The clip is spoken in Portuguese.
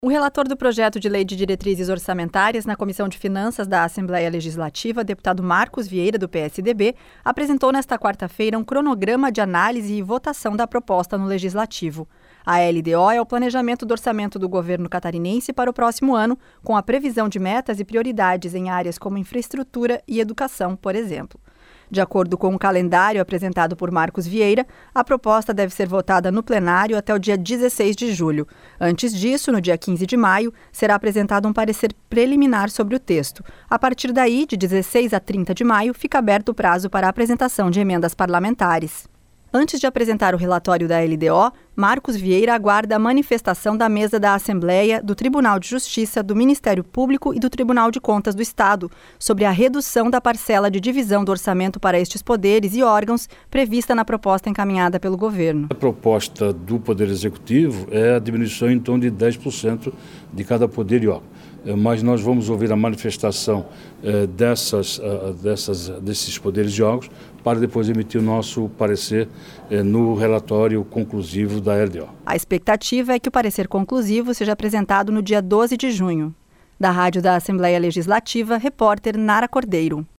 O relator do projeto de lei de diretrizes orçamentárias na Comissão de Finanças da Assembleia Legislativa, deputado Marcos Vieira, do PSDB, apresentou nesta quarta-feira um cronograma de análise e votação da proposta no Legislativo. A LDO é o planejamento do orçamento do governo catarinense para o próximo ano, com a previsão de metas e prioridades em áreas como infraestrutura e educação, por exemplo. De acordo com o calendário apresentado por Marcos Vieira, a proposta deve ser votada no plenário até o dia 16 de julho. Antes disso, no dia 15 de maio, será apresentado um parecer preliminar sobre o texto. A partir daí, de 16 a 30 de maio, fica aberto o prazo para a apresentação de emendas parlamentares. Antes de apresentar o relatório da LDO, Marcos Vieira aguarda a manifestação da mesa da Assembleia, do Tribunal de Justiça, do Ministério Público e do Tribunal de Contas do Estado sobre a redução da parcela de divisão do orçamento para estes poderes e órgãos prevista na proposta encaminhada pelo governo. A proposta do Poder Executivo é a diminuição em torno de 10% de cada poder e órgão. Mas nós vamos ouvir a manifestação desses poderes e órgãos para depois emitir o nosso parecer no relatório conclusivo da LDO. A expectativa é que o parecer conclusivo seja apresentado no dia 12 de junho. Da Rádio da Assembleia Legislativa, repórter Nara Cordeiro.